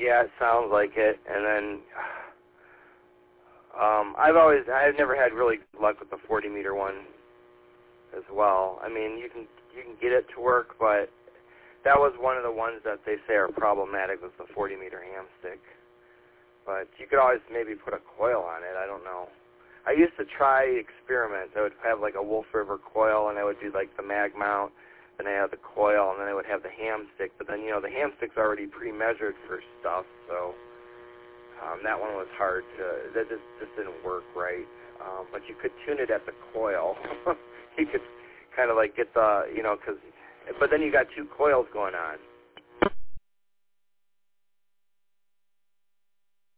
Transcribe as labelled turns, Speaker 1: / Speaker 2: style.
Speaker 1: Yeah, it sounds like it. And then I've never had really good luck with the 40-meter one as well. I mean, you can get it to work, but that was one of the ones that they say are problematic with the 40-meter ham stick. But you could always maybe put a coil on it. I don't know. I used to try experiments. I would have like a Wolf River coil, and I would do like the mag mount, then I had the coil, and then I would have the ham stick. But then, the ham stick's already pre-measured for stuff, so that one was hard to, that just didn't work right. But you could tune it at the coil. You could kind of like get the, but then you got two coils going on.